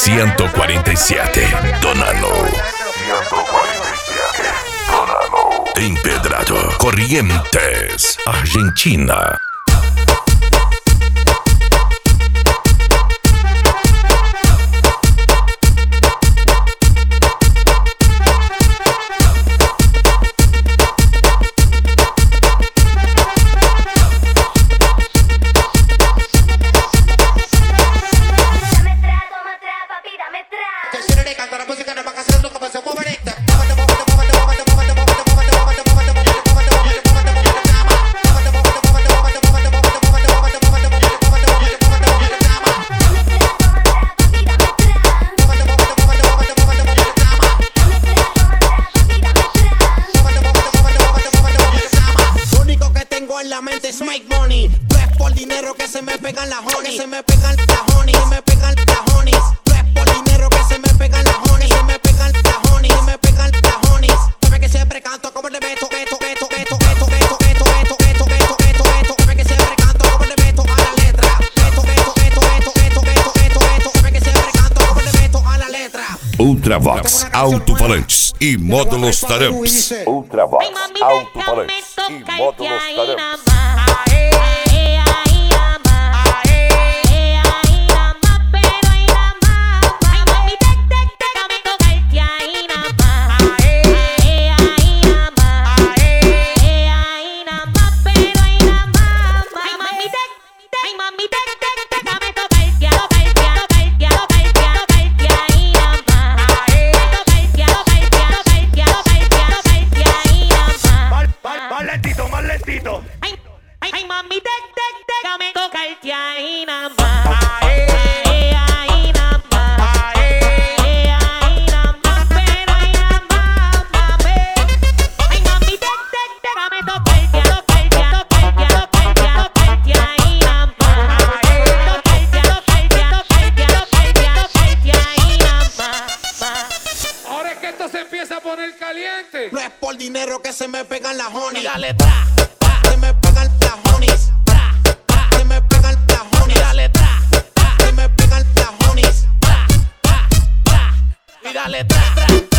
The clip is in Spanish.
147, Donano. 147, Donano. Empedrado, Corrientes, Argentina. La mente es make money. No es por dinero que se me pegan las honeys. Se me pegan las honeys. Se me pegan las honeys. No es por dinero que se me pegan las honeys. Se me pegan las honeys. Se me pegan las honeys. Sabe que siempre canto como le meto. Sabe que siempre canto como le meto a la letra. Sabe que siempre canto como le meto a la letra. Ultravox, alto-falantes e módulos taramps. Ultravox, alto-falantes e módulos taramps. Más lentito. Ay, mami, déjame tocarte ahí nada más. Ahí nada más. Ahí nada más, pero ahí nada más, mami. Ay, mami, déjame tocarte ahí nada más. Tocarte ahí nada más. Ahora es que esto se empieza a poner caliente. No es por dinero que se me pegan las honeys. Dale, tra. Se me pegan las honeys. Se me pegan las honeys. Dale, tra. Se me pegan las honeys. Y dale, tra.